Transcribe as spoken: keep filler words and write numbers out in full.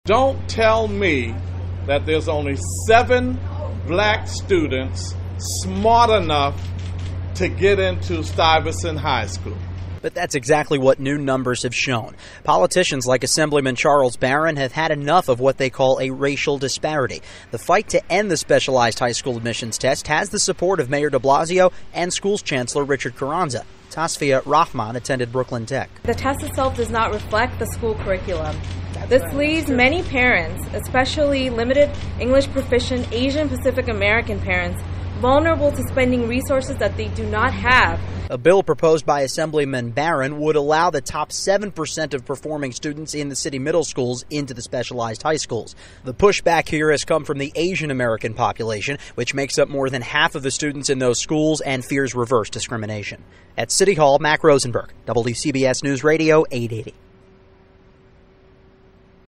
Don't tell me that there's only seven black students smart enough to get into Stuyvesant High School. But that's exactly what new numbers have shown. Politicians like Assemblyman Charles Barron have had enough of what they call a racial disparity. The fight to end the specialized high school admissions test has the support of Mayor de Blasio and schools chancellor Richard Carranza. Tasfia Rahman attended Brooklyn Tech. The test itself does not reflect the school curriculum. This leaves many parents, especially limited English proficient Asian Pacific American parents, vulnerable to spending resources that they do not have. A bill proposed by Assemblyman Barron would allow the top seven percent of performing students in the city middle schools into the specialized high schools. The pushback here has come from the Asian American population, which makes up more than half of the students in those schools and fears reverse discrimination. At City Hall, Mac Rosenberg, W C B S News Radio eight eighty.